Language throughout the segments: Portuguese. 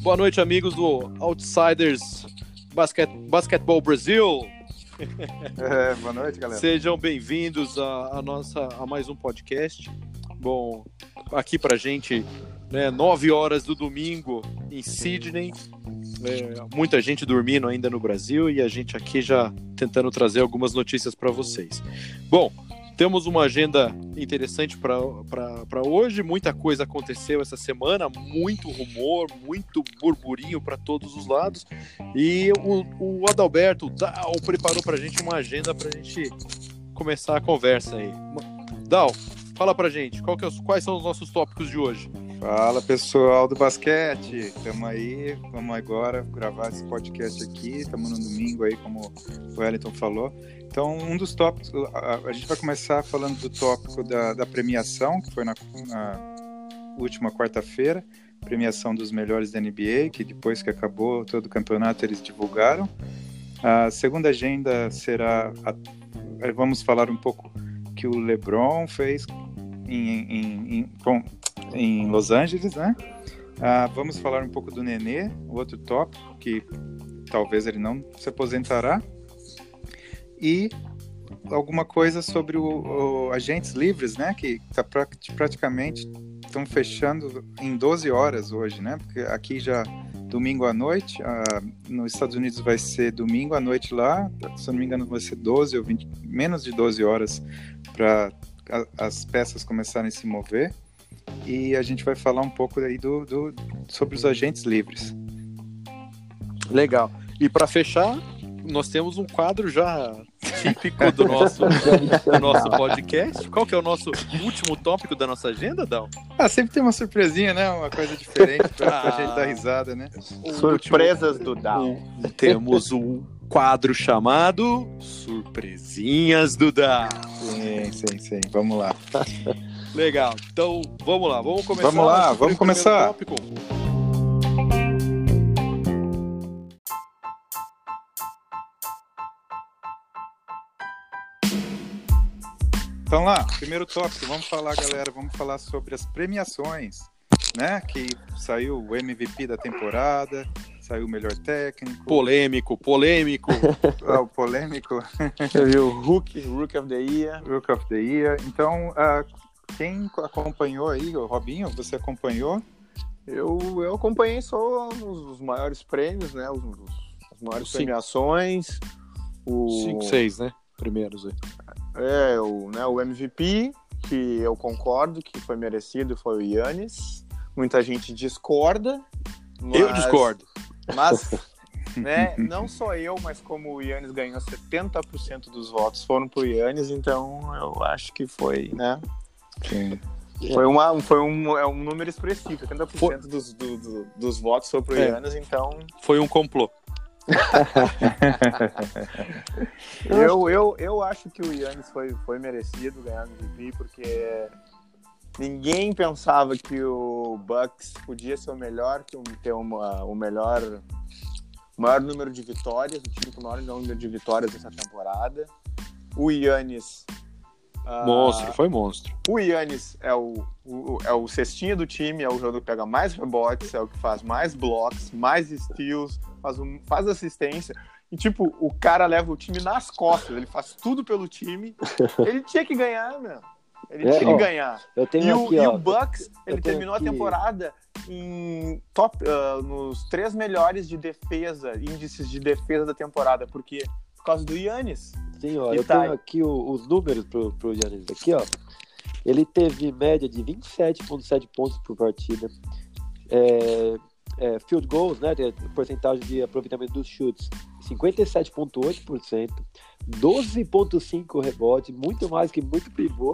Boa noite, amigos do Outsiders Basketball Brasil. Boa noite, galera. Sejam bem-vindos a mais um podcast. Bom, aqui pra gente, 9 horas do domingo em Sydney. Muita gente dormindo ainda no Brasil e a gente aqui já tentando trazer algumas notícias para vocês. Bom, temos uma agenda interessante para hoje. Muita coisa aconteceu essa semana, muito rumor, muito burburinho para todos os lados. E o Adalberto, o Dal, preparou para a gente uma agenda para a gente começar a conversa aí. Dal, fala para a gente, quais são os nossos tópicos de hoje? Fala, pessoal do basquete, estamos aí, vamos agora gravar esse podcast aqui, estamos no domingo aí, como o Wellington falou. Então, um dos tópicos, a gente vai começar falando do tópico da premiação, que foi na última quarta-feira, premiação dos melhores da NBA, que depois que acabou todo o campeonato eles divulgaram. A segunda agenda será, vamos falar um pouco que o LeBron fez em Los Angeles, né? Vamos falar um pouco do Nenê, outro tópico, que talvez ele não se aposentará. E alguma coisa sobre o agentes livres, né? Que praticamente estão fechando em 12 horas hoje, né? Porque aqui já domingo à noite, nos Estados Unidos vai ser domingo à noite lá, se eu não me engano vai ser 12 ou 20, menos de 12 horas para as peças começarem a se mover. E a gente vai falar um pouco aí sobre os agentes livres. Legal. E para fechar, nós temos um quadro já típico do nosso podcast. Qual que é o nosso último tópico da nossa agenda, Dal? Sempre tem uma surpresinha, né? Uma coisa diferente pra gente dar risada, né? Surpresas do Dal. Temos um quadro chamado Surpresinhas do Dal. Sim. Vamos lá. Legal. Então, vamos lá. Vamos começar. Vamos começar. Tópico. Então lá, primeiro tópico, vamos falar, galera, vamos falar sobre as premiações, né? Que saiu o MVP da temporada, saiu o melhor técnico. Polêmico. O polêmico. O Rookie of the Year. Rookie of the Year. Então, quem acompanhou aí, o Robinho, você acompanhou? Eu acompanhei só os maiores prêmios, né? As maiores premiações. 5, 6, né? Primeiros aí. O MVP, que eu concordo que foi merecido, foi o Giannis. Muita gente discorda. Eu discordo. Mas, né, não só eu, mas como o Giannis ganhou 70% dos votos foram pro Giannis, então eu acho que foi, né? Sim. Foi um número expressivo, 70% dos votos foi pro Giannis, então... Foi um complô. Eu acho que o Giannis foi merecido ganhar o MVP, porque ninguém pensava que o Bucks podia ser o melhor, ter o maior número de vitórias, o time com o maior número de vitórias dessa temporada. O Giannis foi monstro. O Giannis é o cestinha do time, é o jogador que pega mais rebotes, é o que faz mais blocos, mais steals, faz assistência. E, o cara leva o time nas costas, ele faz tudo pelo time. Ele tinha que ganhar, meu. Ele tinha que ganhar. O Bucks, ele terminou a temporada em nos 3 melhores de defesa, índices de defesa da temporada. Por quê? Por causa do Giannis. Sim, eu tenho aqui os números pro Giannis aqui, ó. Ele teve média de 27,7 pontos por partida. Field goals, né? Porcentagem de aproveitamento dos chutes, 57,8%. 12,5 rebotes, muito mais que muito pivô.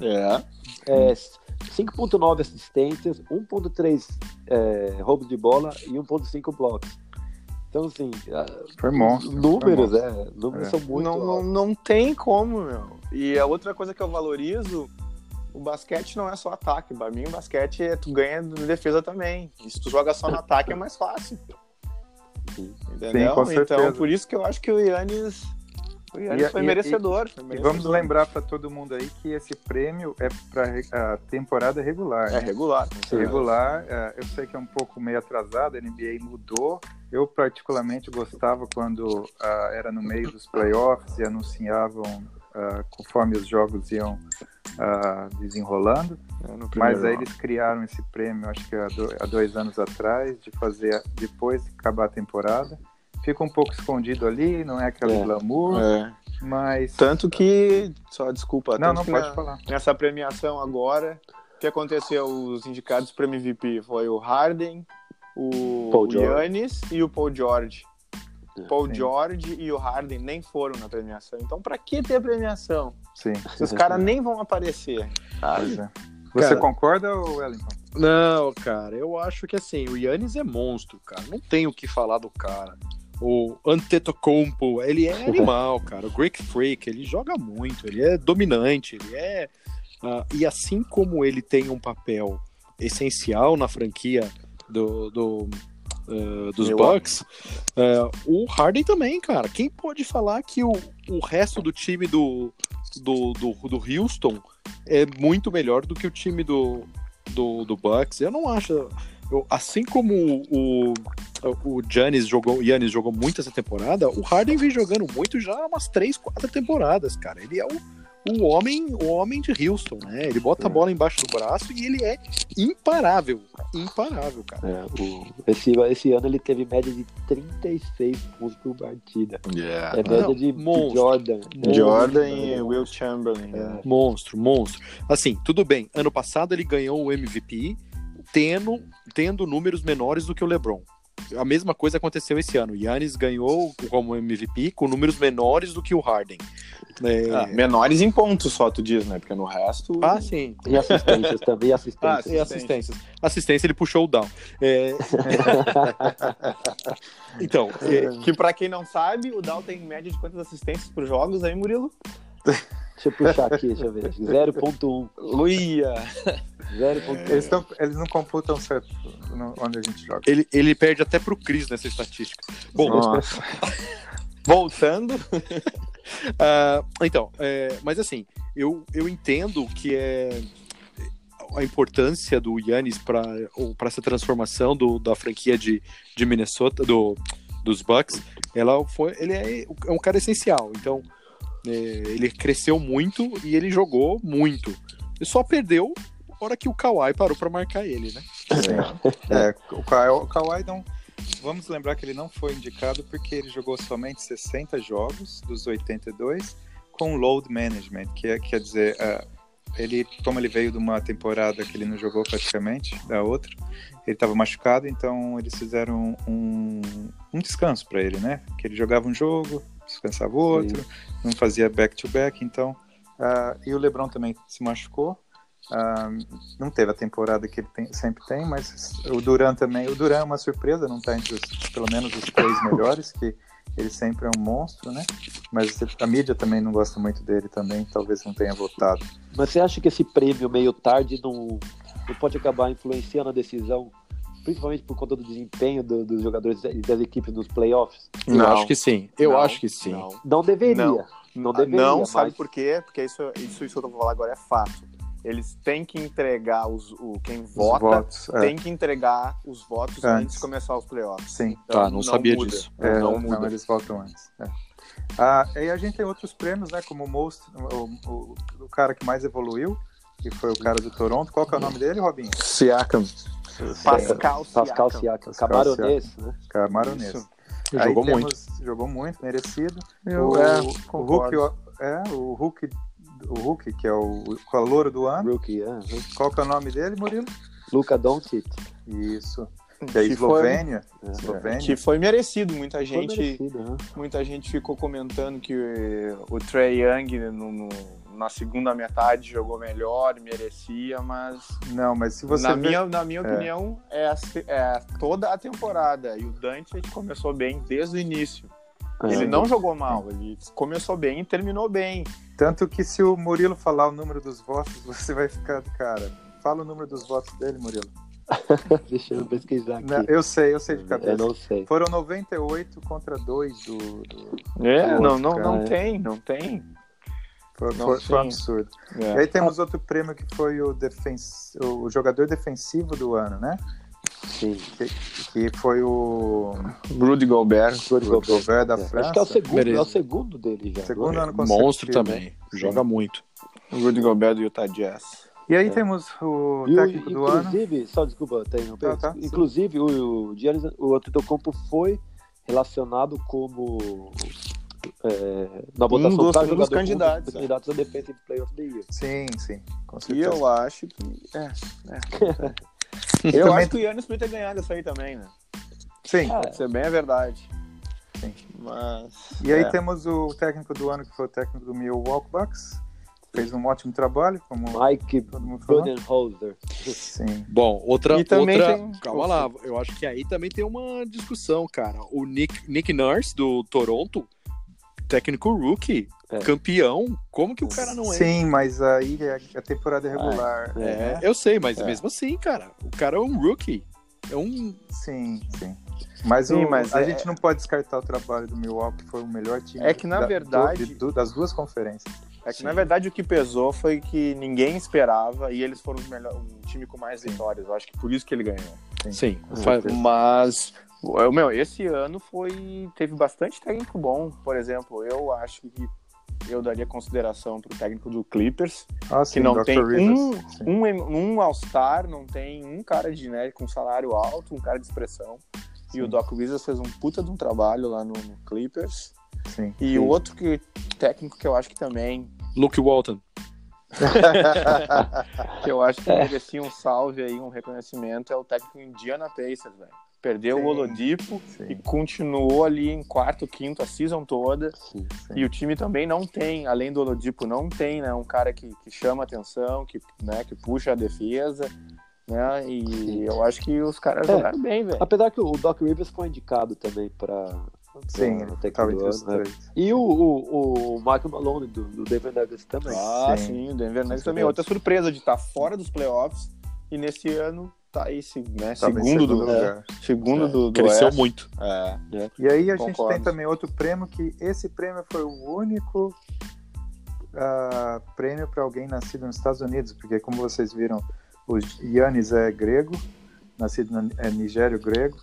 5,9 assistências, 1,3 roubos de bola e 1,5 blocos. Então, assim, foi monstro, números são muito... Não tem como, meu. E a outra coisa que eu valorizo, o basquete não é só ataque. Pra mim, o basquete tu ganha de defesa também. E se tu joga só no ataque, é mais fácil. Sim. Entendeu? Sim, com certeza. Então, por isso que eu acho que o Giannis O Yannis foi merecedor. E vamos lembrar para todo mundo aí que esse prêmio é para a temporada regular. É regular. Regular, eu sei que é um pouco meio atrasado, a NBA mudou. Eu particularmente gostava quando era no meio dos playoffs e anunciavam conforme os jogos iam desenrolando. Mas aí eles criaram esse prêmio, acho que há 2 anos atrás, de fazer depois de acabar a temporada. Fica um pouco escondido ali, não é aquele glamour, mas... Tanto que... Só desculpa. Não pode falar. Nessa premiação agora, o que aconteceu? Os indicados para MVP foi o Harden, o Giannis e o Paul George. Paul George e o Harden nem foram na premiação. Então, pra que ter premiação? Sim. Se os caras nem vão aparecer. Pois é. Você concorda, Wellington? Não, cara, eu acho que assim, o Giannis é monstro, cara. Não tem o que falar do cara. O Antetokounmpo, ele é animal, cara. O Greek Freak, ele joga muito, ele é dominante, ele é... e assim como ele tem um papel essencial na franquia dos Bucks, o Harden também, cara. Quem pode falar que o resto do time do Houston é muito melhor do que o time do Bucks? Eu não acho... assim como o Giannis jogou muito essa temporada, o Harden vem jogando muito já há umas 3, 4 temporadas, cara. Ele é o homem de Houston, né? Ele bota a bola embaixo do braço e ele é imparável, cara. Esse ano ele teve média de 36 pontos por partida. É média de Jordan e Will Chamberlain. Monstro. Assim, tudo bem, ano passado ele ganhou o MVP tendo números menores do que o LeBron. A mesma coisa aconteceu esse ano. O Giannis ganhou como MVP com números menores do que o Harden. Menores em pontos só, tu diz, né? Porque no resto... Sim. E assistências também, Assistência, ele puxou o down. Então... Que pra quem não sabe, o Dow tem média de quantas assistências por jogos aí, Murilo? Deixa eu puxar aqui, deixa eu ver. 0.1. Luia! 0.1. Eles não computam certo onde a gente joga. Ele perde até pro Chris nessa estatística. Bom, voltando. Então, mas assim, eu entendo que a importância do Giannis para essa transformação da franquia de Minnesota, dos Bucks, ele é um cara essencial. Então, ele cresceu muito e ele jogou muito. Ele só perdeu na hora que o Kawhi parou para marcar ele, né? O Kawhi não... Vamos lembrar que ele não foi indicado porque ele jogou somente 60 jogos dos 82 com load management, que quer dizer, como ele veio de uma temporada que ele não jogou praticamente, da outra, ele estava machucado, então eles fizeram um descanso para ele, né? Que ele jogava um jogo, descansava o outro, não fazia back-to-back, então... e o LeBron também se machucou. Não teve a temporada que ele sempre tem, mas o Durant também. O Durant é uma surpresa, não está entre pelo menos os 3 melhores, que ele sempre é um monstro, né? Mas a mídia também não gosta muito dele também, talvez não tenha votado. Mas você acha que esse prêmio meio tarde não pode acabar influenciando a decisão, principalmente por conta do desempenho dos jogadores e das equipes nos playoffs? Eu acho que sim. Não deveria. Não deveria. Não, sabe por quê? Porque isso que eu tô falando agora é fato. Eles têm que entregar quem vota, votos, tem que entregar os votos antes de começar os playoffs. Sim. Então, não sabia muda. disso. Não, eles votam antes. E a gente tem outros prêmios, né? Como o cara que mais evoluiu, que foi o cara do Toronto. Qual que é o nome dele, Robinho? Siakam. Pascal Siakam. Camaronês, né? Camaronês. Jogou muito, merecido. O Hulk, que é o calouro do ano. Rookie, Qual que é o nome dele, Murilo? Luka Doncic. Isso. Que é Eslovênia. Que foi merecido. Muita gente ficou comentando que o Trae Young na segunda metade jogou melhor, merecia, mas... Não, mas se você na minha opinião, é toda a temporada. E o Dante começou bem desde o início. Ele não jogou mal, ele começou bem e terminou bem. Tanto que se o Murilo falar o número dos votos, você vai ficar, cara... Fala o número dos votos dele, Murilo. Deixa eu pesquisar aqui. Não, eu sei de cabeça. Eu não sei. Foram 98 contra 2 do Não tem. Foi Não, um sim. absurdo. E É. aí temos outro prêmio que foi o jogador defensivo do ano, né? Sim. Que foi o Rudy Gobert. Rudy Gobert da É. França. Acho que é o Beleza. segundo dele já. Segundo não é? ano consecutivo. Monstro também. Joga muito. Rudy Gobert do Utah Jazz. E aí temos o E técnico do ano. inclusive, só desculpa, interromper. Tá, Inclusive, o Giannis Antetokounmpo foi relacionado como na votação dos para jogador candidatos, dos candidatos a Defensive Player of the Year. Sim, com E certeza. eu acho que. E Eu também- acho que o Yannis podia ter ganhado isso aí também, né? Sim. Ah, Isso é bem a verdade. Sim. Mas. E aí temos o técnico do ano, que foi o técnico do Milwaukee Bucks. Fez um ótimo trabalho, como Mike todo mundo falou. Budenholzer. Sim. Bom, E também outra... tem- Calma lá, eu acho que aí também tem uma discussão, cara. O Nick Nurse, do Toronto, técnico rookie, campeão, como que o cara não é? Sim, mas aí é a temporada regular. É, eu sei, mas mesmo assim, cara, o cara é um rookie. É um... Sim. Mas, Sim, mas a gente não pode descartar o trabalho do Milwaukee, que foi o melhor time É que, na verdade- das duas conferências. É que, na verdade, o que pesou foi que ninguém esperava e eles foram um time com mais vitórias. Eu acho que por isso que ele ganhou. Sim, Mas, esse ano teve bastante técnico bom. Por exemplo, eu acho que eu daria consideração pro técnico do Clippers, Ah, sim, que não Dr. tem Rivers. Sim. um All-Star, não tem um cara de com salário alto, um cara de expressão. E o Doc Rivers fez um puta de um trabalho lá no Clippers. Sim. E o outro técnico que eu acho que também Luke Walton. que eu acho que merecia um salve aí, um reconhecimento, é o técnico Indiana Pacers, velho. Perdeu Sim, o Oladipo sim. e continuou ali em quarto, quinto, a season toda. Sim. E o time também não tem, além do Oladipo, não tem, né, um cara que chama atenção, que puxa a defesa, né? E eu acho que os caras jogaram bem, velho. Apesar que o Doc Rivers foi indicado também para Sim, técnico estava do entre os ano, né? três. E o Michael Malone do Denver Nuggets também. Ah, Sim. sim, o Denver Nuggets também. Outra surpresa de estar fora dos playoffs e nesse ano tá aí, né, Tava em segundo do lugar. do Cresceu Oeste. muito. É. E aí a gente Concordo. tem também outro prêmio, que esse prêmio foi o único prêmio para alguém nascido nos Estados Unidos, porque como vocês viram, o Giannis é grego, nascido é nigério grego.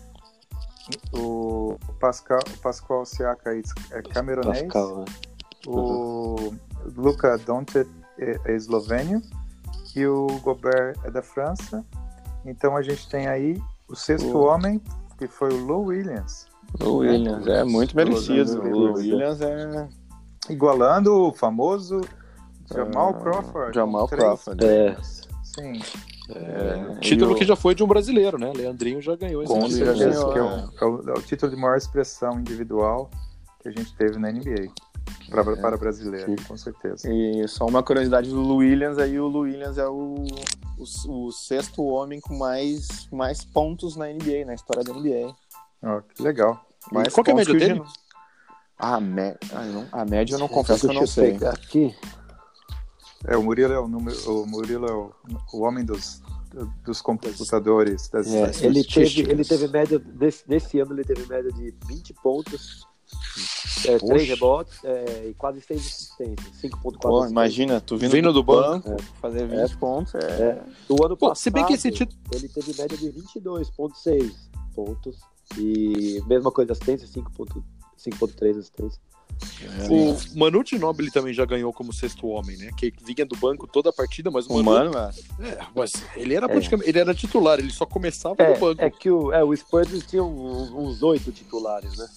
O Pascal Siakam é camerunês. Pascal, né? O Luka Doncic é eslovênio e o Gobert é da França. Então a gente tem aí o sexto homem, que foi o Lou Williams, O Williams é muito merecido. Lou O Williams é igualando o famoso Jamal Crawford. Jamal com 3 Crawford. prêmios. Sim. Título e o- que já foi de um brasileiro, né? Leandrinho já ganhou esse Com título. certeza. Esse que é o título de maior expressão individual que a gente teve na NBA. Para brasileiro, com certeza. E só uma curiosidade do Lou Williams, aí o Lou Williams é o sexto homem com mais pontos na NBA, na história da NBA. Ó, que legal. Mais qual que é a pontos média que o dele? Gino- a média eu não confesso que eu Deixa não sei. pegar aqui. O Murilo é o Murilo é o homem dos computadores, das Ele estatísticas. teve média, nesse ano ele teve média de 20 pontos, 3 Oxe. rebotes e quase 6 assistências, 5.4 Pô, assistências. imagina, tu Vindo vindo do do banco, fazer 20 pontos Do ano Pô, passado, se bem que esse título... ele teve média de 22.6 pontos e mesma coisa assistência, 5.3 assistência. O Manu Ginóbili também já ganhou como sexto homem, né? Que vinha do banco toda a partida, mas o Manu... Humano, velho. Mas ele era praticamente... Ele era titular, ele só começava no banco. É que o Spurs tinha uns 8 titulares, né?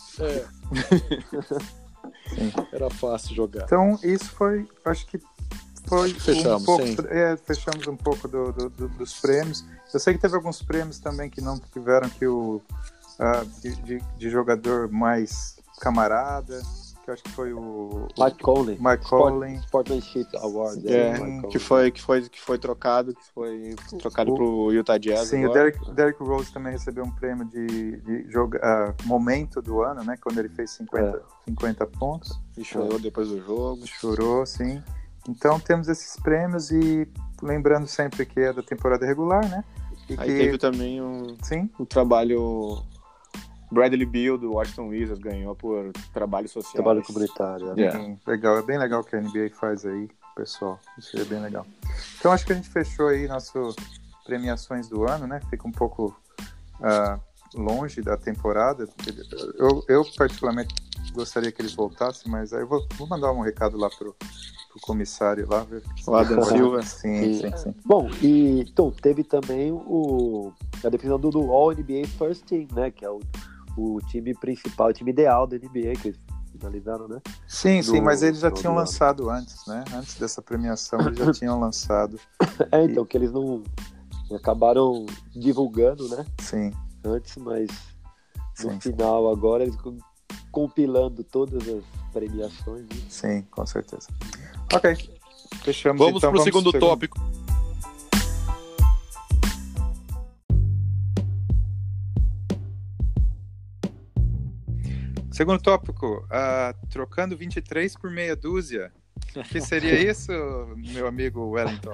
Era fácil jogar. Então, isso foi, acho que foi Fechamos, um pouco, sim. fechamos um pouco dos prêmios. Eu sei que teve alguns prêmios também que não tiveram, que de jogador mais camarada, que eu acho que foi o Mike Conley. Mike Conley. Sportsmanship Award. Que foi trocado, pro Utah Jazz. Sim, o agora. Derrick Rose também recebeu um prêmio de momento do ano, né? Quando ele fez 50 pontos. E chorou depois do jogo. Chorou, sim. Então temos esses prêmios e lembrando sempre que é da temporada regular, né? E Aí teve também Sim, o trabalho... Bradley Beal, do Washington Wizards, ganhou por trabalho social. Trabalho comunitário. Né? Yeah. legal. É bem legal o que a NBA faz aí, pessoal. Isso é bem legal. Então, acho que a gente fechou aí nossas premiações do ano, né? Fica um pouco longe da temporada. Eu particularmente, gostaria que eles voltassem, mas aí eu vou mandar um recado lá pro comissário lá. Ver O Adam Silva. Sim. Bom, e então, teve também a definição do All-NBA First Team, né? Que é o time principal, o time ideal da NBA, que eles finalizaram, né? Sim, mas eles já tinham ano. lançado antes, né? Antes dessa premiação, eles já tinham lançado. Então, que eles não acabaram divulgando, né? Sim. Antes, mas no Sim. final agora eles compilando todas as premiações. Né? Sim, com certeza. Ok, fechamos. Vamos então, pro segundo tópico. Segundo tópico, trocando 23 por meia dúzia. O que seria isso, meu amigo Wellington?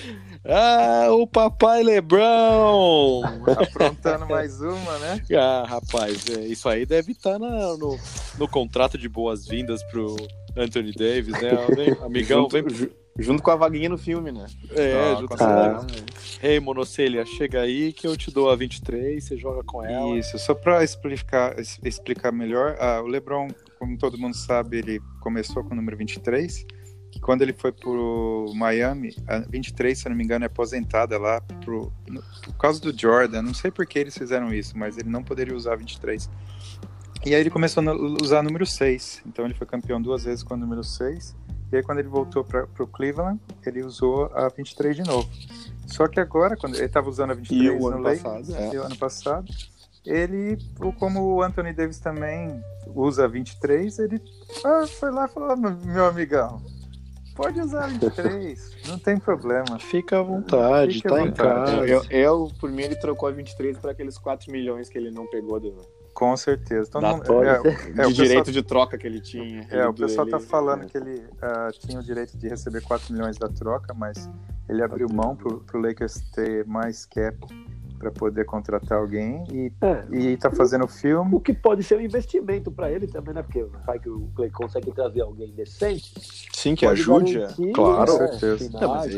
O papai LeBron! Aprontando mais uma, né? Rapaz, isso aí deve estar no contrato de boas-vindas pro Anthony Davis, né? Amigão, Junto com a vaguinha no filme, né? Junto com a... Ei, Monocelha, chega aí que eu te dou a 23, você joga com ela. Isso, só para explicar melhor, o LeBron, como todo mundo sabe, ele começou com o número 23, que quando ele foi pro Miami, a 23, se eu não me engano, é aposentada lá por causa do Jordan. Não sei por que eles fizeram isso, mas ele não poderia usar a 23. E aí ele começou a usar o número 6, então ele foi campeão 2 vezes com o número 6. E aí quando ele voltou para o Cleveland, ele usou a 23 de novo. Só que agora, quando ele estava usando a 23 no Lakers, e o ano passado, ele, como o Anthony Davis também usa a 23, ele foi lá e falou: meu amigão, pode usar a 23, não tem problema. Fica à vontade, Fica à em casa. Por mim, ele trocou a 23 para aqueles 4 milhões que ele não pegou Com certeza. Então, de direito de troca que ele tinha. O pessoal tá falando que ele tinha o direito de receber 4 milhões da troca, mas ele abriu mão pro Lakers ter mais cap para poder contratar alguém e tá fazendo filme. O que pode ser um investimento para ele também, né? Porque vai que o Clay consegue trazer alguém decente. Sim, que ajude. Claro, com certeza.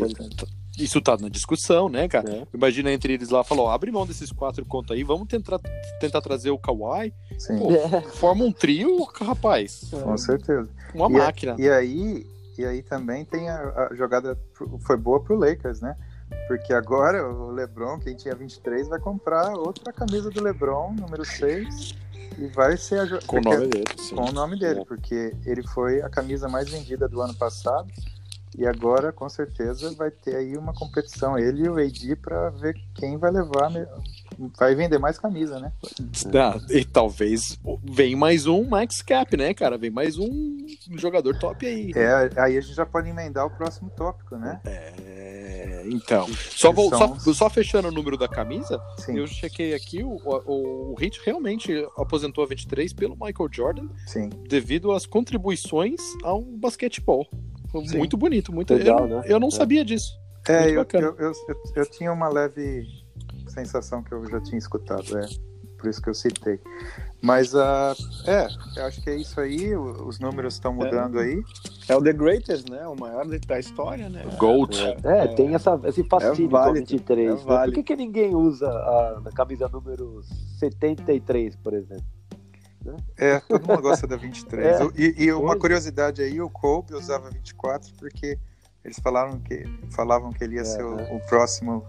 Isso tá na discussão, né, cara? Imagina entre eles lá, falou, abre mão desses 4 contos aí, vamos tentar trazer o Kawhi. Sim. Forma um trio, rapaz. Com certeza. Uma máquina. E aí também tem a jogada, foi boa pro Lakers, né? Porque agora o LeBron, quem tinha 23, vai comprar outra camisa do LeBron, número 6, e vai ser com o nome dele. Sim. Com o nome dele, porque ele foi a camisa mais vendida do ano passado. E agora, com certeza, vai ter aí uma competição, ele e o AD, para ver quem vai levar, vai vender mais camisa, né? E talvez vem mais um max cap, né, cara? Vem mais um jogador top aí. Aí a gente já pode emendar o próximo tópico, né? Então. Só fechando o número da camisa, sim. Eu chequei aqui, o Heat realmente aposentou a 23 pelo Michael Jordan, sim. Devido às contribuições ao basquetebol. Sim. Muito bonito, muito legal, né? Eu não sabia disso. Eu tinha uma leve sensação que eu já tinha escutado, por isso que eu citei. Mas eu acho que é isso aí, os números estão mudando aí. É o The Greatest, né? O maior da história, né? O GOAT. Tem esse fascínio com a 23. Né? Por que ninguém usa a camisa número 73, por exemplo? Todo mundo gosta da 23. E uma curiosidade aí, o Kobe usava 24 porque eles falavam que ele ia ser o próximo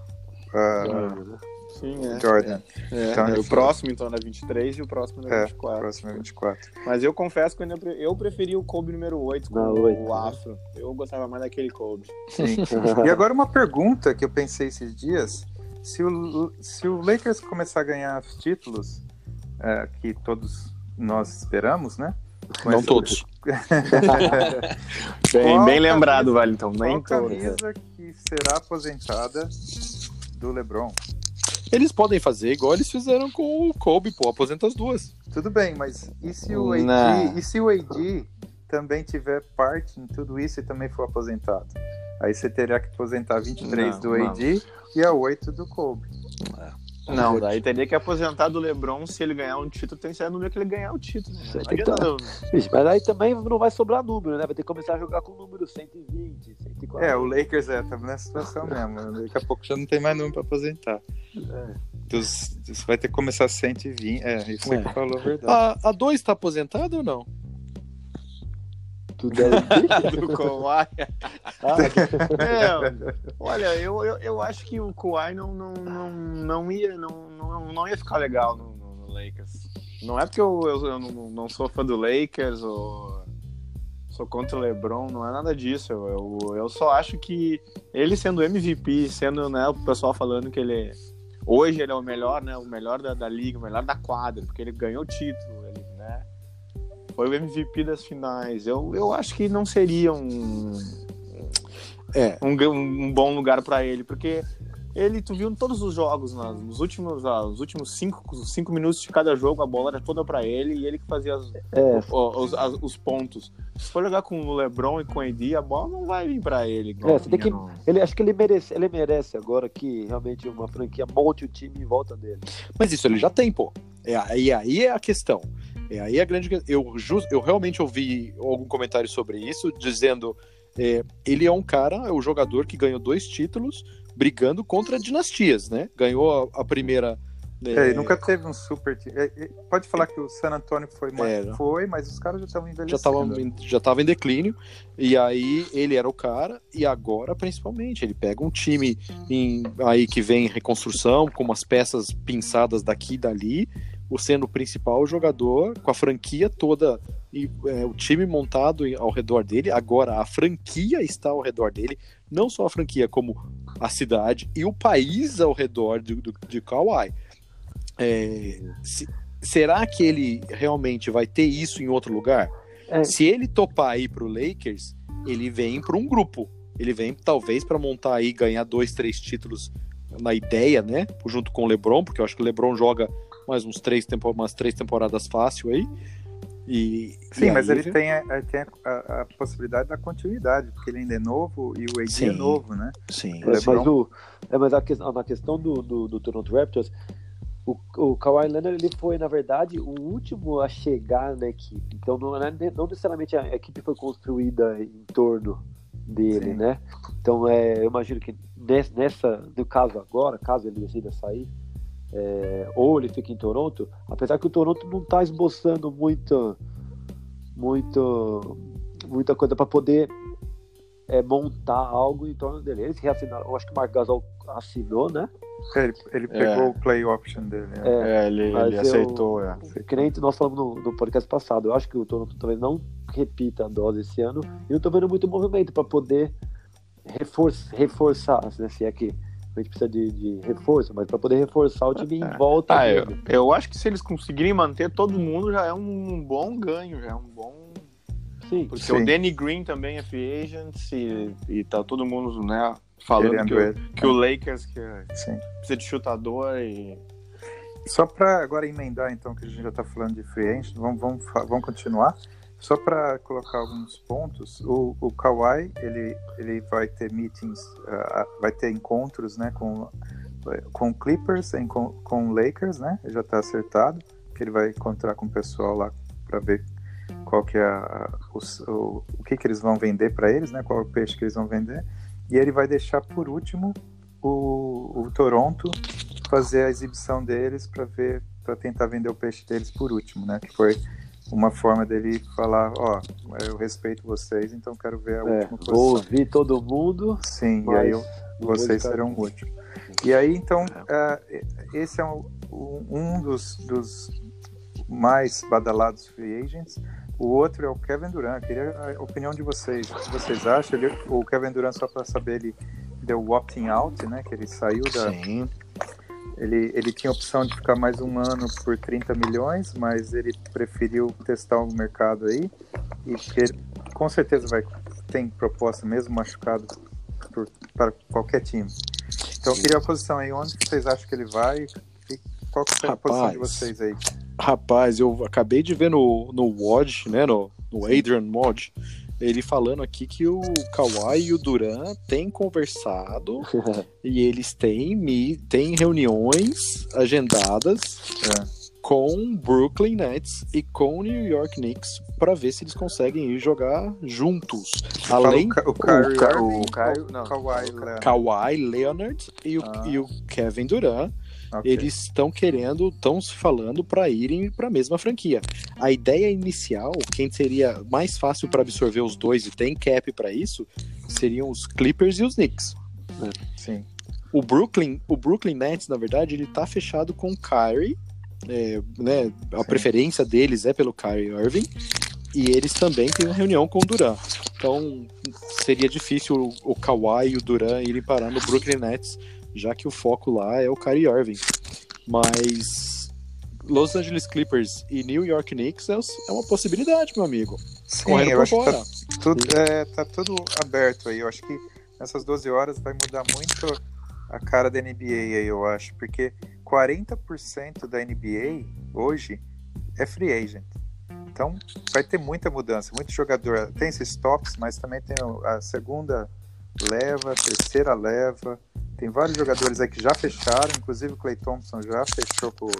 Jordan. Então, o próximo então era 23 e o próximo era 24. O próximo é 24. Mas eu confesso que eu preferi o Kobe número 8 com o afro. Eu gostava mais daquele Kobe. Sim. E agora uma pergunta que eu pensei esses dias: se o Lakers começar a ganhar os títulos que todos nós esperamos, né? Não todos. bem lembrado, Wellington. Nem qual camisa que será aposentada do LeBron? Eles podem fazer igual eles fizeram com o Kobe, aposenta as duas. Tudo bem, mas e se o AD também tiver parte em tudo isso e também for aposentado? Aí você terá que aposentar 23 do AD e a 8 do Kobe. Não, daí teria que aposentar do LeBron se ele ganhar um título, tem que ser no número que ele ganhar o título. Né? Não adianta não. Mas aí também não vai sobrar número, né? Vai ter que começar a jogar com o número 120, 140. O Lakers tá nessa situação mesmo. Daqui a pouco já não tem mais número pra aposentar. Você vai ter que começar 120. Isso aí que falou a verdade. A 2 tá aposentada ou não? Tu deve ter. Do Kawhi. Olha, eu acho que o Kawhi não ia ficar legal no Lakers. Não é porque eu não sou fã do Lakers ou sou contra o LeBron, não é nada disso. Eu só acho que ele sendo MVP, sendo, né, o pessoal falando que hoje ele é o melhor, né, o melhor da liga, o melhor da quadra, porque ele ganhou o título, ele, né, foi o MVP das finais. Eu acho que não seria um bom lugar para ele, porque tu viu em todos os jogos, nos últimos 5 minutos de cada jogo, a bola era toda para ele e ele que fazia os pontos. Se for jogar com o LeBron e com o AD, a bola não vai vir para ele. Acho que ele merece agora que realmente uma franquia monte o time em volta dele. Mas isso ele já tem, pô. Aí é a questão. Aí a grande. Eu realmente ouvi algum comentário sobre isso, dizendo ele é um cara, é o jogador que ganhou 2 títulos brigando contra dinastias, né? Ganhou a primeira. Ele nunca teve um super time. Pode falar que o San Antonio foi, mas os caras já estavam envelhecendo. Já estava em declínio, e aí ele era o cara, e agora, principalmente, ele pega um time aí que vem em reconstrução, com umas peças pinçadas daqui e dali, sendo o principal jogador, com a franquia toda, e o time montado ao redor dele. Agora a franquia está ao redor dele, não só a franquia, como a cidade e o país ao redor de Kawhi. Será que ele realmente vai ter isso em outro lugar? Se ele topar ir pro Lakers, ele vem para um grupo. Ele vem talvez para montar aí, ganhar 2, 3 títulos na ideia, né? Junto com o LeBron, porque eu acho que o LeBron joga mais umas 3 temporadas fácil aí. Sim, mas ele tem a possibilidade da continuidade, porque ele ainda é novo e o AD é novo, né? Sim. Mas na questão do Toronto Raptors, o Kawhi Leonard, ele foi, na verdade, o último a chegar na equipe. Então, não necessariamente a equipe foi construída em torno dele, né? Então, eu imagino que no caso agora, caso ele decida sair, ou ele fica em Toronto, apesar que o Toronto não está esboçando muita coisa para poder montar algo em torno dele. Eles reassinaram, eu acho que o Marc Gasol assinou, né? Ele pegou o play option dele. Ele aceitou. Que nem nós falamos no podcast passado, eu acho que o Toronto talvez não repita a dose esse ano, e eu estou vendo muito movimento para poder reforçar, né? Se é que a gente precisa de reforço, mas para poder reforçar o time em volta dele. Eu acho que se eles conseguirem manter todo mundo, já é um bom ganho, já é um bom. Sim. Porque o Danny Green também é free agent e tá todo mundo, né, falando que o Lakers precisa de chutador e... Só para agora emendar, então, que a gente já tá falando de free agent, vamos continuar. Só para colocar alguns pontos, o Kawhi, ele vai ter meetings, vai ter encontros, né, com Clippers, com Lakers, né, já está acertado, que ele vai encontrar com o pessoal lá para ver qual que é o que eles vão vender para eles, né, qual é o peixe que eles vão vender, e ele vai deixar por último o Toronto fazer a exibição deles para tentar vender o peixe deles por último, né, que foi uma forma dele falar, eu respeito vocês, então quero ver a última posição. Vou ouvir todo mundo. Sim, e aí vocês serão o último. E aí, então, esse é um dos mais badalados free agents. O outro é o Kevin Durant. Queria a opinião de vocês. O que vocês acham? O Kevin Durant, só para saber, ele deu o opting out, né? Que ele saiu da... Sim. Ele tinha a opção de ficar mais um ano por 30 milhões, mas ele preferiu testar o mercado aí, e que ele, com certeza tem proposta mesmo machucado para qualquer time. Então eu queria a posição aí, onde vocês acham que ele vai, e qual que é a posição de vocês aí? Rapaz, eu acabei de ver no Woj, né, no Adrian Woj, ele falando aqui que o Kawhi e o Durant têm conversado e eles têm reuniões agendadas com Brooklyn Nets e com New York Knicks para ver se eles conseguem ir jogar juntos. Além Kawhi Leonard e o Kevin Durant. Okay. Eles estão se falando para irem para a mesma franquia. A ideia inicial, quem seria mais fácil para absorver os dois e tem cap para isso, seriam os Clippers e os Knicks. Sim. O Brooklyn Nets, na verdade, ele tá fechado com o Kyrie, né? A preferência deles é pelo Kyrie Irving, e eles também têm uma reunião com o Durant. Então, seria difícil o Kawhi e o Durant irem parar no Brooklyn Nets, já que o foco lá é o Kyrie Irving. Mas Los Angeles Clippers e New York Knicks é uma possibilidade, meu amigo. Sim, eu acho que tá tudo aberto aí. Eu acho que nessas 12 horas vai mudar muito a cara da NBA aí, eu acho. Porque 40% da NBA hoje é free agent. Então vai ter muita mudança, muito jogador. Tem esses tops, mas também tem a segunda leva, a terceira leva. Tem vários jogadores aí que já fecharam, inclusive o Klay Thompson já fechou por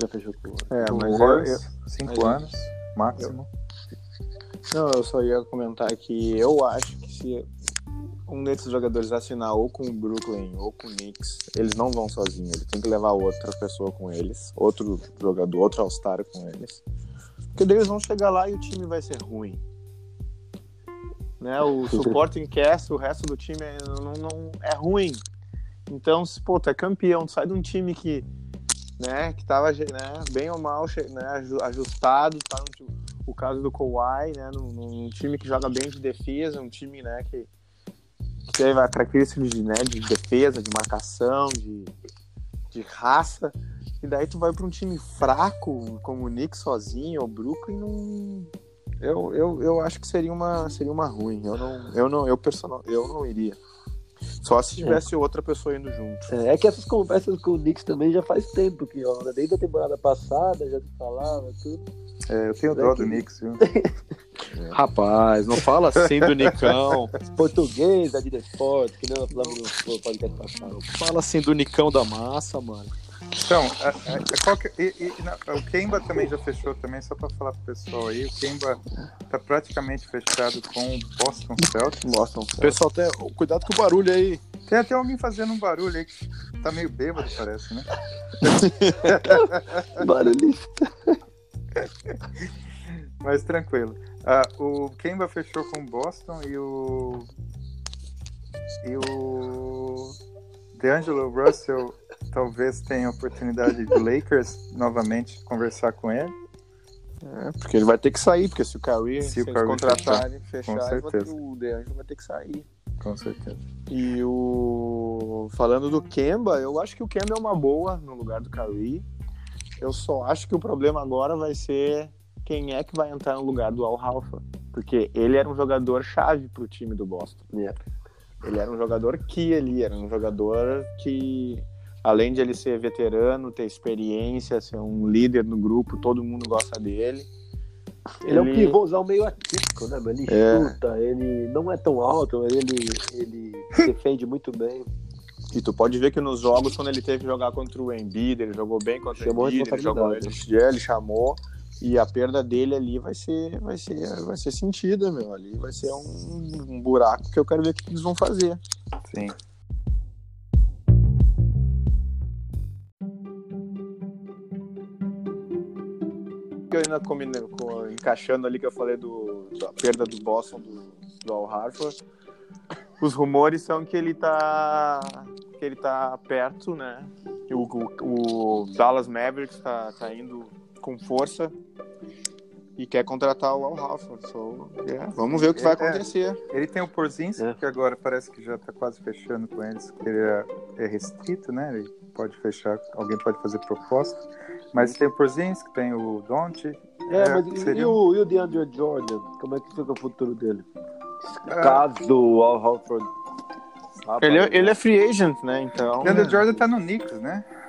5 anos máximo. Eu só ia comentar que eu acho que se um desses jogadores assinar ou com o Brooklyn ou com o Knicks, eles não vão sozinhos, eles têm que levar outra pessoa com eles, outro jogador, outro All-Star com eles, porque daí eles vão chegar lá e o time vai ser ruim, né? O supporting cast, o resto do time não é ruim. Então, se tu é campeão, tu sai de um time que tava, né, bem ou mal, né, ajustado, tá o caso do Kawhi, né, num time que joga bem de defesa, um time, né, que teve a característica de defesa, de marcação, de raça, e daí tu vai para um time fraco, como o Knicks sozinho, ou o Brooklyn, eu acho que seria uma ruim, eu não iria. Só se tivesse outra pessoa indo junto. É que essas conversas com o Knicks também já faz tempo que rola. Desde a temporada passada já se falava tudo. Eu tenho dó do Knicks, viu? Rapaz, não fala assim do Nicão. Português, da Adidas Sport, que não falava no podcast passado. Fala assim do Nicão da massa, mano. Então, o Kemba também já fechou também, só pra falar pro pessoal aí, o Kemba tá praticamente fechado com o Boston Celtics. Pessoal, cuidado com o barulho aí. Tem até alguém fazendo um barulho aí que tá meio bêbado, parece, né? Barulhista. Mas tranquilo. O Kemba fechou com o Boston e o D'Angelo Russell talvez tenha a oportunidade do Lakers novamente conversar com ele. Porque ele vai ter que sair, porque se o Kyrie contratarem, fechar, o D'Angelo vai ter que sair. Com certeza. E falando do Kemba, eu acho que o Kemba é uma boa no lugar do Kyrie. Eu só acho que o problema agora vai ser quem é que vai entrar no lugar do Al Horford, porque ele era um jogador chave pro time do Boston. Ele era um jogador que, além de ele ser veterano, ter experiência, ser um líder no grupo, todo mundo gosta dele. Ele é um pivôzão meio atípico, né? Ele chuta, ele não é tão alto, ele defende muito bem. E tu pode ver que nos jogos, quando ele teve que jogar contra o Embiid, ele jogou bem contra o Embiid, ele chamou, e a perda dele ali vai ser sentida, meu. Ali vai ser um buraco que eu quero ver o que eles vão fazer. Sim. Ainda encaixando ali que eu falei da perda do Boston do Al Horford, os rumores são que ele tá perto, né? O Dallas Mavericks tá indo com força e quer contratar o Al Horford. Vamos ver o que vai acontecer. Ele tem o Porzingis, que agora parece que já tá quase fechando com eles, que ele é restrito, né? Ele pode fechar, alguém pode fazer proposta. Mas tem o Porzingis, tem o Doncic. E o DeAndre Jordan? Como é que fica o futuro dele? Caso o Al Horford... Ele é free agent, né? Então... O DeAndre Jordan tá no Knicks, né?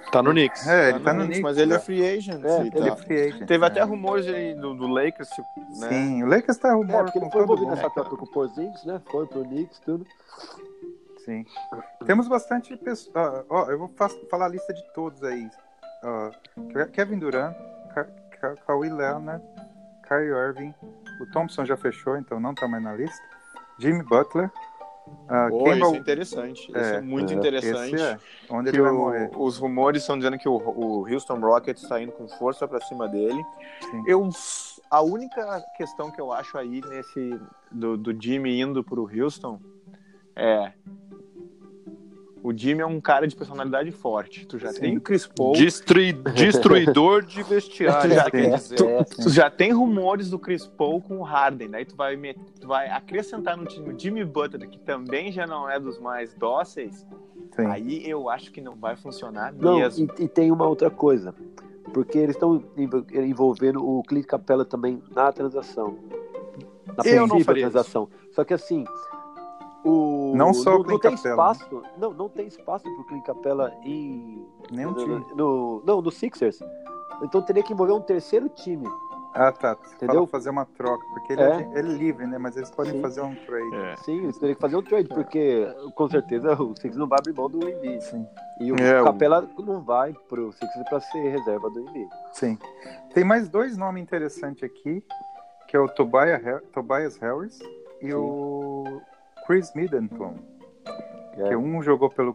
Tá no Knicks. Ele tá no Knicks. Mas ele é free agent. Ele é free agent. Teve até rumores do Lakers, né? Sim, o Lakers tá rumor porque com ele foi todo envolvido mundo. nessa troca com o Porzingis, né? Foi pro Knicks, tudo. Sim. Temos bastante pessoas. Eu vou falar a lista de todos aí. Kevin Durant, Kawhi Leonard, Kyrie Irving, o Thompson já fechou, então não tá mais na lista. Jimmy Butler. Isso é interessante. Isso é muito interessante. Esse onde ele vai morrer. Os rumores estão dizendo que o Houston Rockets está indo com força para cima dele. Sim. A única questão que eu acho aí nesse do Jimmy indo para o Houston é o Jimmy é um cara de personalidade forte. Tu já tem o Chris Paul. Destruidor de vestiário. Tu já tem rumores do Chris Paul com o Harden. Daí tu vai acrescentar no time o Jimmy Butler, que também já não é dos mais dóceis. Sim. Aí eu acho que não vai funcionar Não, mesmo. e tem uma outra coisa. Porque eles estão envolvendo o Clint Capela também na transação. Na Eu não possível faria transação. Só que assim... Não só o não Clint tem Capela. espaço, não tem espaço pro Clint Capela Nenhum time. no Sixers. Então teria que envolver um terceiro time. Tá. Entendeu? Fazer uma troca, porque ele é livre, né? Mas eles podem Sim. fazer um trade. Sim, eles teriam que fazer um trade, porque com certeza o Sixers não vai abrir mão do Embiid. Sim. E o Capela não vai pro Sixers para ser reserva do Embiid. Sim. Tem mais dois nomes interessantes aqui, que é o Tobias Harris e o Chris Middleton, que um jogou pelo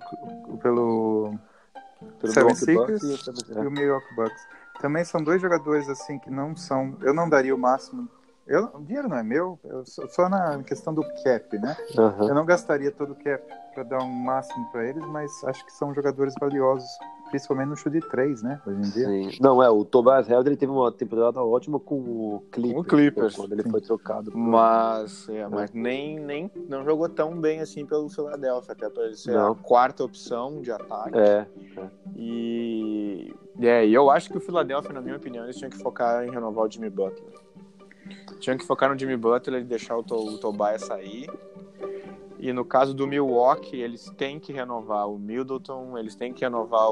Seven Sixers e o Milwaukee Bucks. Também são dois jogadores assim que não são... Eu não daria o máximo... O dinheiro não é meu, só na questão do cap, né? Uhum. Eu não gastaria todo o cap para dar um máximo para eles, mas acho que são jogadores valiosos, principalmente no chute de 3, né? Hoje em dia. Sim. Não, o Tobias Harris ele teve uma temporada ótima com o Clippers. Quando ele foi trocado. Mas nem não jogou tão bem assim pelo Philadelphia, até para ele ser a quarta opção de ataque. E eu acho que o Philadelphia, na minha opinião, eles tinham que focar em renovar o Jimmy Butler. Tinham que focar no Jimmy Butler e deixar o Tobias sair. E no caso do Milwaukee, eles têm que renovar o Middleton, eles têm que renovar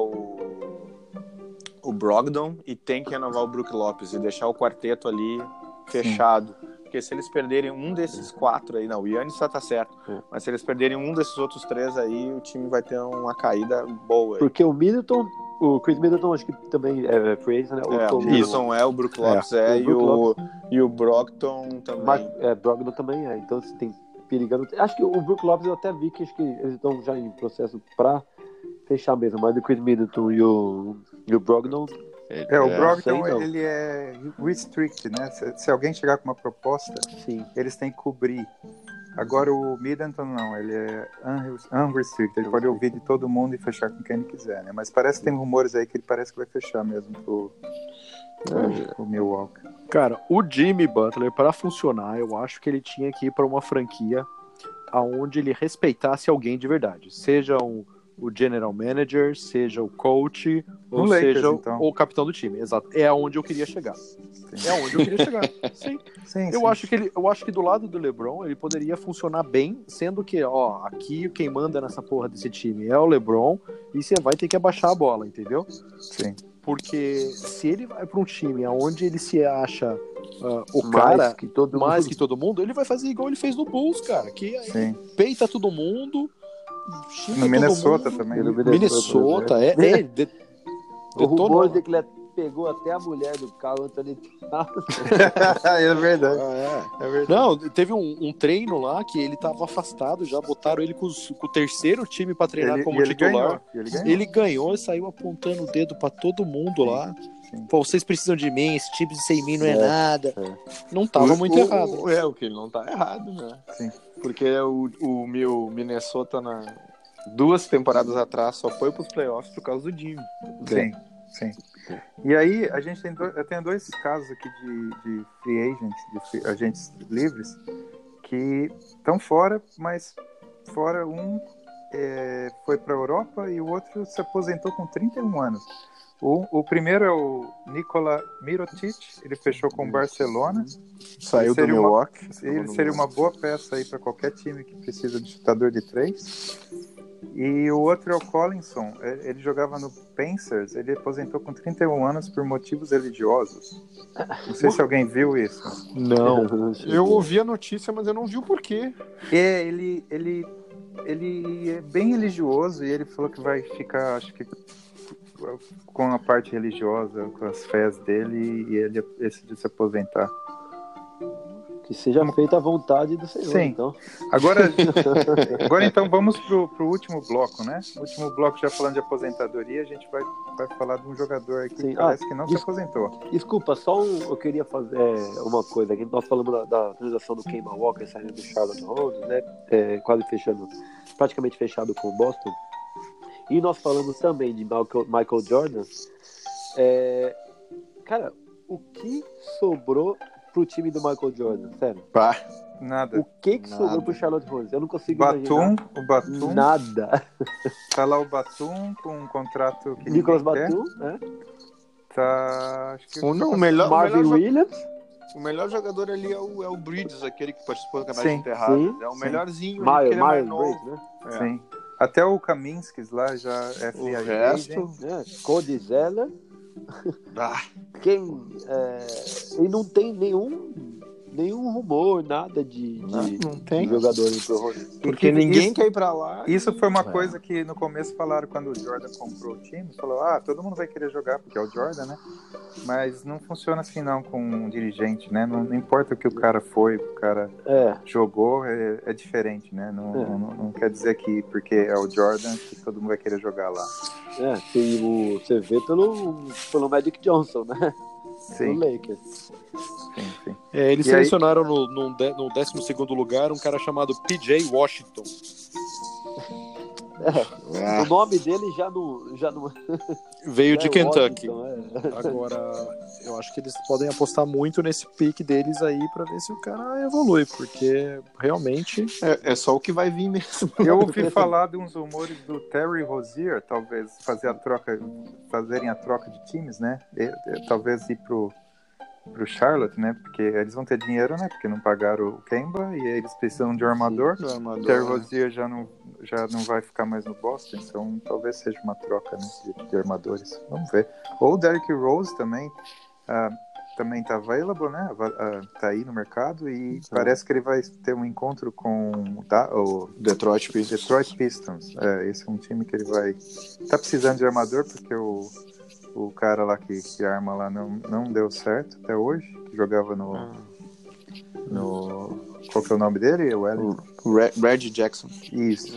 o Brogdon e têm que renovar o Brook Lopes e deixar o quarteto ali fechado. Porque se eles perderem um desses 4 aí, não, o Giannis tá certo, mas se eles perderem um desses outros 3 aí, o time vai ter uma caída boa. Aí. Porque o Chris Middleton acho que também é free agent, né? O Middleton o Brook Lopes e o Brogdon também. Brogdon também é, então você tem perigando. Acho que o Brook Lopes eu até vi que acho que eles estão já em processo pra fechar mesmo, mas o Chris Middleton e o Brogdon... O Brogdon, ele é restrict, né? Se alguém chegar com uma proposta, eles têm que cobrir. Agora o Middleton não, ele é unrestricted, ele pode ouvir de todo mundo e fechar com quem ele quiser, né? Mas parece que tem rumores aí que ele parece que vai fechar mesmo pro Milwaukee. Cara, o Jimmy Butler, para funcionar, eu acho que ele tinha que ir para uma franquia aonde ele respeitasse alguém de verdade. Seja o general manager, seja o coach, ou Lakers, seja então. o capitão do time. Exato. É aonde eu queria chegar. Sim. Eu acho que do lado do LeBron ele poderia funcionar bem, sendo que, aqui quem manda nessa porra desse time é o LeBron e você vai ter que abaixar a bola, entendeu? Sim. Porque se ele vai para um time onde ele se acha mais que todo mundo, ele vai fazer igual ele fez no Bulls, cara, que peita todo mundo. No Minnesota também. Minnesota, o rumor de que ele pegou até a mulher do Karl Anthony Towns. É verdade. É verdade. Não, teve um treino lá que ele tava afastado, já botaram ele com o terceiro time pra treinar como titular. Ele ganhou e saiu apontando o dedo pra todo mundo lá. Pô, vocês precisam de mim, esse time sem mim não é nada. Não tava muito errado. O que ele não tá errado, né? Sim. Porque o meu Minnesota, 2 temporadas atrás, só foi pros playoffs por causa do Jimmy. Sim. E aí, eu tenho 2 casos aqui de free agents, de agentes livres, que estão fora, mas fora um foi para a Europa e o outro se aposentou com 31 anos. O primeiro é o Nikola Mirotic, ele fechou com o Barcelona. Saiu do Milwaukee. Ele seria uma boa peça aí para qualquer time que precisa de chutador de 3. E o outro é o Collinson. Ele jogava no Pacers. Ele aposentou com 31 anos por motivos religiosos. Não sei se alguém viu isso. Não. Eu ouvi a notícia, mas eu não vi o porquê. Ele é bem religioso e ele falou que vai ficar, acho que, com a parte religiosa, com as fés dele, e ele decidiu se aposentar. Que seja feita a vontade do Senhor. Sim. Então. Agora então vamos pro último bloco, né? O último bloco, já falando de aposentadoria, a gente vai falar de um jogador aqui que parece que não se aposentou. Desculpa, eu queria fazer uma coisa aqui. Nós falamos da transação do Kemba Walker saindo do Charlotte Hornets, né? Praticamente fechado com o Boston. E nós falamos também de Michael Jordan. Cara, o que sobrou pro time do Michael Jordan? Sério. Nada. O que sobrou pro Charlotte Hornets? Eu não consigo Batum, imaginar. o Batum. Nada. Tá lá o Batum com um contrato que Nicolas ninguém quer. Batum, né? Tá, acho que Marvin Williams. O melhor jogador ali é o Bridges, aquele que participou do campeonato de enterrado. Sim, é o melhorzinho. Miles mais Bridges, novo. né? Sim. Até o Kaminskis lá já é free agent. Cody Zeller. E não tem nenhum rumor, nada de não tem. jogador aí pro Hornets. Porque ninguém quer ir pra lá. Isso foi uma coisa que no começo falaram quando o Jordan comprou o time. Falou, todo mundo vai querer jogar porque é o Jordan, né? Mas não funciona assim não com um dirigente, né? Não importa o que o cara foi, o cara jogou, é diferente, né? Não quer dizer que porque é o Jordan que todo mundo vai querer jogar lá. Você vê pelo Magic Johnson, né? Sim. No Lakers. Sim. Eles selecionaram no 12º lugar um cara chamado PJ Washington. O nome dele já não veio de Kentucky. Washington, Agora, eu acho que eles podem apostar muito nesse pique deles aí pra ver se o cara evolui, porque realmente é só o que vai vir mesmo. Eu ouvi falar de uns rumores do Terry Rozier, talvez fazerem a troca de times, né? Talvez ir pro Charlotte, né? Porque eles vão ter dinheiro, né? Porque não pagaram o Kemba e eles precisam de um armador. O Terry Rozier já não vai ficar mais no Boston, então talvez seja uma troca, né, de armadores. Vamos ver. Ou o Derrick Rose também tá available, né? Tá aí no mercado e parece que ele vai ter um encontro com o Detroit Pistons. Esse é um time que ele tá precisando de armador porque o cara lá que arma lá não deu certo até hoje, que jogava no qual que é o nome dele? O Reggie Jackson. Isso.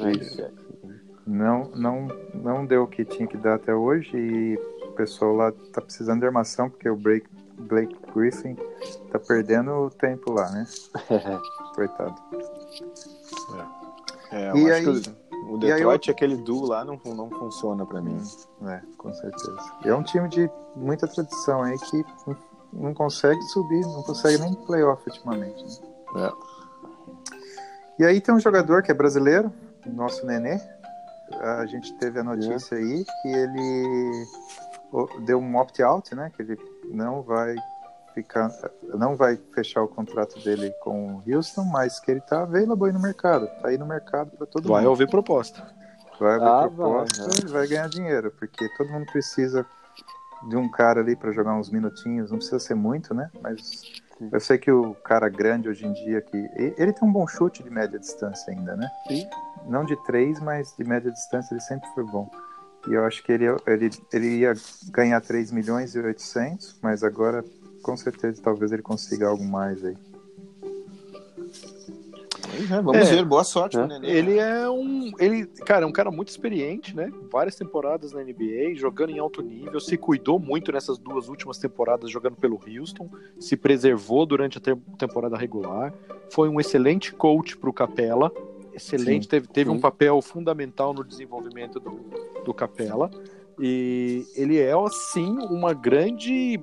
Não deu o que tinha que dar até hoje e o pessoal lá tá precisando de armação porque o Blake Griffin tá perdendo tempo lá, né? Coitado. Eu acho que o Detroit, aquele duo lá, não funciona pra mim. Com certeza. E é um time de muita tradição aí que não consegue subir, não consegue nem playoff ultimamente. Né? E aí tem um jogador que é brasileiro, o Nenê. A gente teve a notícia aí que ele deu um opt-out, né? Que ele não vai fechar o contrato dele com o Houston, mas que ele tá available aí no mercado. Tá aí no mercado para todo mundo. Vai ouvir proposta. Vai ouvir proposta e vai ganhar dinheiro, porque todo mundo precisa de um cara ali para jogar uns minutinhos, não precisa ser muito, né? Mas eu sei que o cara grande hoje em dia, ele tem um bom chute de média distância ainda, né? Sim. Não de 3, mas de média distância ele sempre foi bom. E eu acho que ele ia ganhar 3 milhões e 800, mas agora com certeza talvez ele consiga algo mais aí. Vamos ver, boa sorte pro Nenê. Ele é um cara muito experiente, né? Várias temporadas na NBA, jogando em alto nível, se cuidou muito nessas 2 últimas temporadas jogando pelo Houston, se preservou durante a temporada regular, foi um excelente coach pro Capela, excelente, teve um papel fundamental no desenvolvimento do Capela. E ele é assim uma grande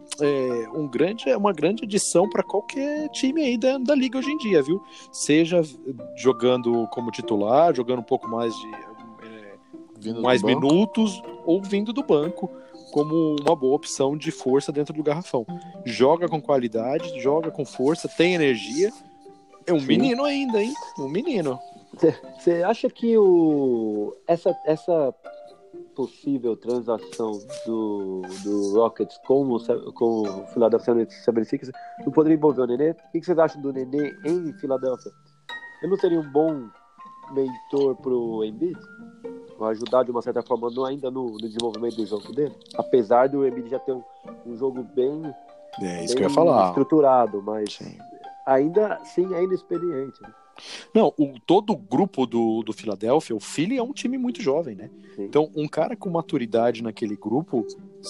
adição para qualquer time aí da liga hoje em dia, viu? Seja jogando como titular, jogando um pouco mais de mais minutos, ou vindo do banco como uma boa opção de força dentro do garrafão. Joga com qualidade, joga com força, tem energia. É um menino ainda, hein? Um menino. Você acha que o essa possível transação do Rockets com o Philadelphia 76ers não poderia envolver o Nenê? O que vocês acham do Nenê em Filadélfia? Ele não seria um bom mentor pro Embiid? Vai ajudar de uma certa forma ainda no desenvolvimento do jogo dele? Apesar do Embiid já ter um jogo bem, isso que eu ia falar. Estruturado, mas Sim. ainda inexperiente. Né? Não, todo o grupo do Philadelphia, o Philly é um time muito jovem, né? Sim. Então, um cara com maturidade naquele grupo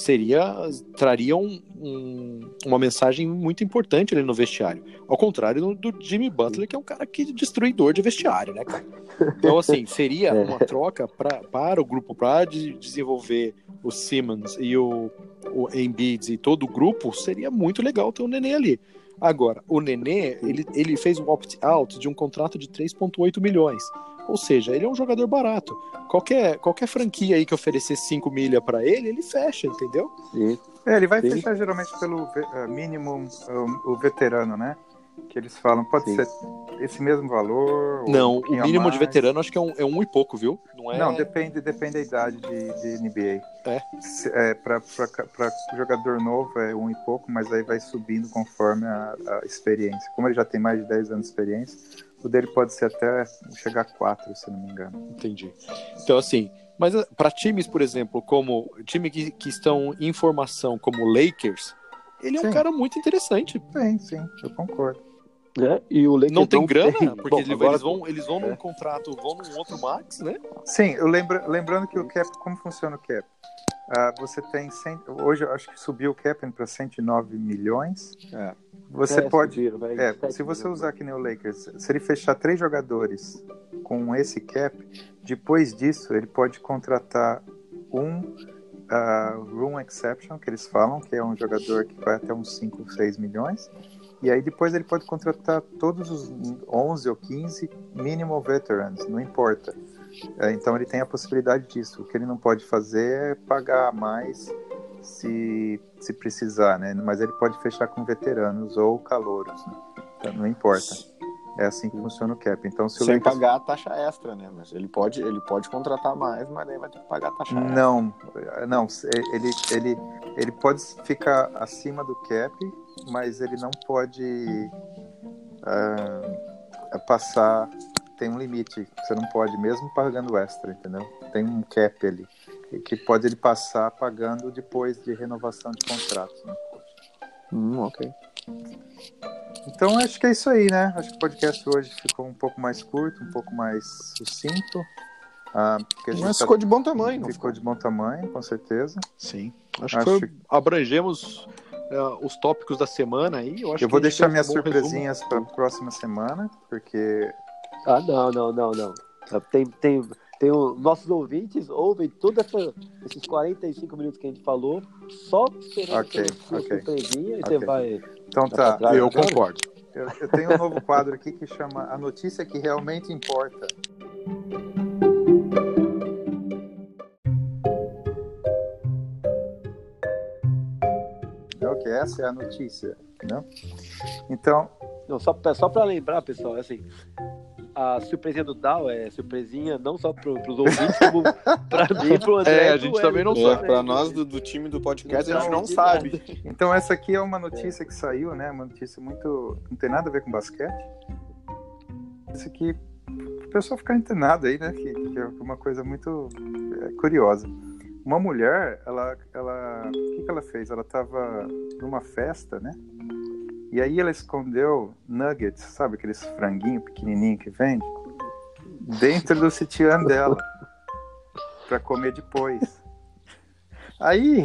traria uma mensagem muito importante ali no vestiário. Ao contrário do Jimmy Butler, que é um cara que é destruidor de vestiário, né, cara? Então, assim, seria uma troca para o grupo, para desenvolver o Simmons e o Embiid e todo o grupo, seria muito legal ter o Nenê ali. Agora, o Nenê, ele fez um opt-out de um contrato de 3,8 milhões. Ou seja, ele é um jogador barato. Qualquer franquia aí que oferecer 5 milha pra ele fecha, entendeu? Sim. Ele vai fechar geralmente pelo mínimo, o veterano, né? Que eles falam, pode ser esse mesmo valor? Não, o mínimo de veterano acho que é um e pouco, viu? Não, depende da idade de NBA. Para jogador novo é um e pouco, mas aí vai subindo conforme a experiência. Como ele já tem mais de 10 anos de experiência, o dele pode ser até chegar a 4, se não me engano. Entendi. Então, assim, mas para times, por exemplo, como time que estão em formação, como o Lakers, ele é um cara muito interessante. Sim, eu concordo. E o Lakers não tem grana, porque bom, eles vão num contrato, vão num outro max, né? Sim, lembrando que o cap, como funciona o cap? Você tem hoje eu acho que subiu o cap para 109 milhões. Você pode, se você usar que nem o Lakers, se ele fechar 3 jogadores com esse cap, depois disso ele pode contratar room exception, que eles falam, que é um jogador que vai até uns 5, 6 milhões. E aí depois ele pode contratar todos os 11 ou 15 minimal veterans, não importa. Então ele tem a possibilidade disso. O que ele não pode fazer é pagar mais se precisar, né? Mas ele pode fechar com veteranos ou calouros, né? Então, não importa. É assim que funciona o cap. Então, sem pagar a taxa extra, né? Mas ele pode contratar mais, mas aí vai ter que pagar a taxa extra. Não, ele pode ficar acima do cap, mas ele não pode passar. Tem um limite, você não pode, mesmo pagando extra, entendeu? Tem um cap ali, que pode ele passar pagando depois de renovação de contrato, né? Ok. Então acho que é isso aí, né? Acho que o podcast hoje ficou um pouco mais curto, um pouco mais sucinto. Mas ficou de bom tamanho. Ficou de bom tamanho, com certeza. Sim. Acho que abrangemos os tópicos da semana aí. Eu vou deixar minhas surpresinhas para a próxima semana, porque... Não. Tem nossos ouvintes ouvem todos esses 45 minutos que a gente falou, só esperando surpresinha, e você vai... Então tá, eu concordo. Eu tenho um novo quadro aqui que chama A Notícia que Realmente Importa. Essa é a notícia, né? Então... Não, só para lembrar, pessoal, assim... A surpresinha do Dow é surpresinha não só para os ouvintes, como para mim e para o André. A gente também não sabe. Para nós do time do podcast, a gente não sabe. Então essa aqui é uma notícia que saiu, né? Uma notícia muito... Não tem nada a ver com basquete. Isso aqui, o pessoal ficar antenado aí, né? Que é uma coisa muito curiosa. Uma mulher, o que ela fez? Ela estava numa festa, né? E aí ela escondeu nuggets, sabe aqueles franguinhos pequenininhos que vende? Dentro do sutiã dela, para comer depois. Aí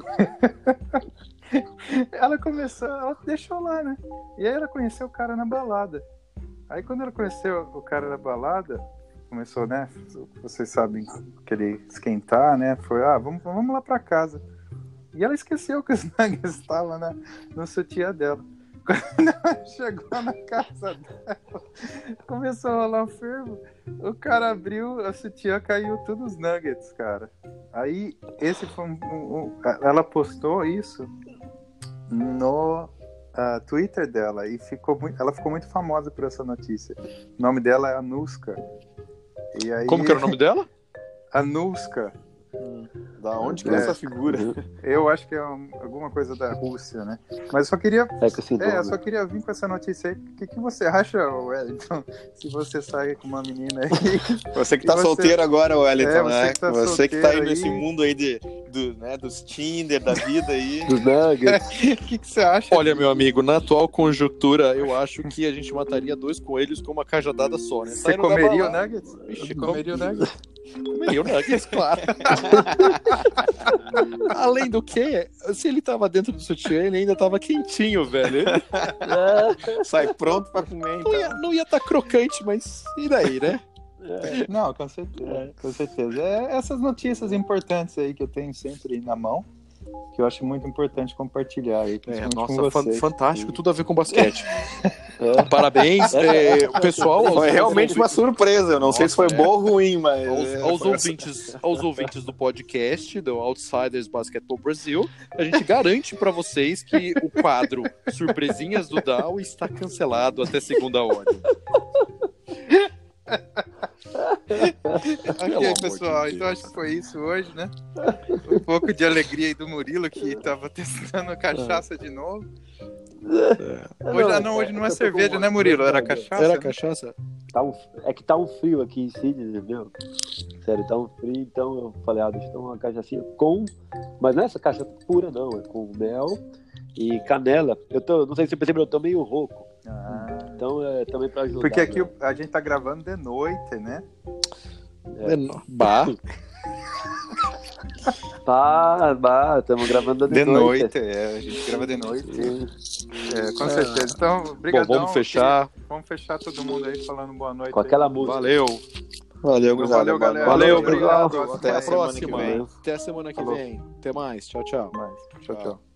ela deixou lá, né? E aí ela conheceu o cara na balada. Aí quando ela conheceu o cara na balada, começou, né? Vocês sabem que ele esquentar, né? Foi, vamos lá para casa. E ela esqueceu que os nuggets estavam no sutiã dela. Quando ela chegou na casa dela, começou a rolar um fervo. O cara abriu, a sutiã, caiu todos os nuggets, cara. Aí, esse foi ela postou isso no Twitter dela e ela ficou muito famosa por essa notícia. O nome dela é Anushka. E aí, como que era o nome dela? Anushka. Da onde que é essa figura? Eu acho que é alguma coisa da Rússia, né? Mas eu só queria, eu só queria vir com essa notícia aí. O que você acha, Wellington? Se você sai com uma menina aí... Você que tá solteiro agora, Wellington, né? Você que tá aí nesse aí. mundo aí dos Tinder, da vida aí. Dos Nuggets. O que você acha? Olha, meu amigo, na atual conjuntura, eu acho que a gente mataria 2 coelhos com uma cajadada só, né? Você comeria o Nuggets? Você comeria o Nuggets? Comeria o Nuggets, claro. Além do que, se ele tava dentro do sutiã, ele ainda tava quentinho, velho. Sai pronto pra comer, então. Não ia estar crocante, mas e daí, né? Não, com certeza. Com certeza. É essas notícias importantes aí que eu tenho sempre na mão, que eu acho muito importante compartilhar aí. Nossa, fantástico, tudo a ver com basquete. Parabéns, pessoal. Foi realmente uma surpresa. Eu não sei se foi bom ou ruim, mas. Aos ouvintes do podcast, do Outsiders Basketball Brasil, a gente garante pra vocês que o quadro Surpresinhas do Dow está cancelado até segunda ordem. Ok, pessoal, então acho que foi isso hoje, né? Um pouco de alegria aí do Murilo, que tava testando a cachaça de novo. Hoje não é cerveja, né, Murilo? Era cachaça? Era cachaça? É que tá um frio aqui em Sydney, entendeu? Sério, tá um frio, então eu falei, deixa eu tomar uma cachaçinha com... Mas não é essa cachaça pura, não, é com mel e canela. Não sei se você percebeu, eu tô meio rouco. Então, também pra ajudar. Porque aqui a gente tá gravando de noite, né? Bah. Estamos gravando de noite. A gente grava de noite. Com certeza. Então, obrigado. Vamos fechar. Vamos fechar todo mundo aí falando boa noite. Com aquela música. Valeu. Valeu, galera. Valeu, obrigado. Até a próxima. Semana que vem. Até a semana que vem. Até mais. Tchau, tchau. Tchau.